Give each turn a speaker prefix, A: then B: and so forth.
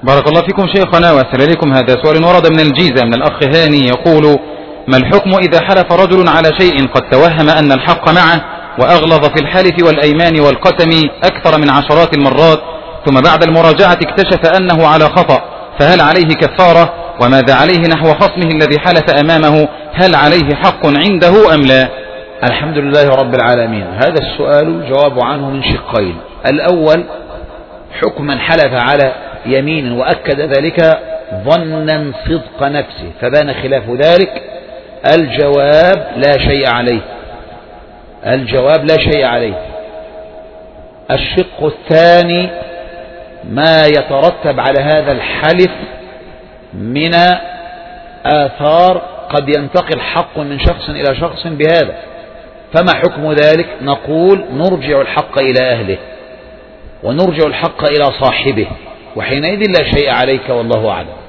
A: بارك الله فيكم شيخنا وأسأل إليكم. هذا سؤال ورد من الجيزة من الأخ هاني يقول: ما الحكم إذا حلف رجل على شيء قد توهم أن الحق معه وأغلظ في الحلف والأيمان والقسم أكثر من عشرات المرات، ثم بعد المراجعة اكتشف أنه على خطأ، فهل عليه كفارة؟ وماذا عليه نحو خصمه الذي حلف أمامه؟ هل عليه حق عنده أم لا؟
B: الحمد لله رب العالمين. هذا السؤال جواب عنه من شقين: الأول حكم من حلف على يمين وأكد ذلك ظنا صدق نفسه فبان خلاف ذلك، الجواب لا شيء عليه، الجواب لا شيء عليه. الشق الثاني ما يترتب على هذا الحلف من آثار، قد ينتقل حق من شخص إلى شخص بهذا، فما حكم ذلك؟ نقول نرجع الحق إلى أهله ونرجع الحق إلى صاحبه، وحينئذ لا شيء عليك والله أعلم.